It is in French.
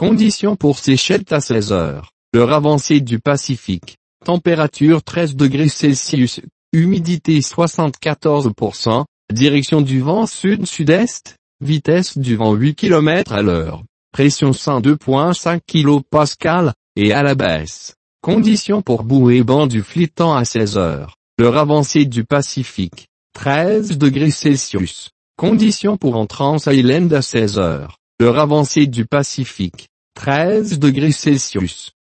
Conditions pour Seychelles à 16 heures. L'heure avancée du Pacifique. Température 13 degrés Celsius. Humidité 74%. Direction du vent sud-sud-est. Vitesse du vent 8 km à l'heure. Pression 102.5 kPa, et à la baisse. Conditions pour bouée et banc du Flittant à 16 heures. L'heure avancée du Pacifique. 13 degrés Celsius. Conditions pour Entrance Island à 16 heures. L'heure avancée du Pacifique. 13 degrés Celsius.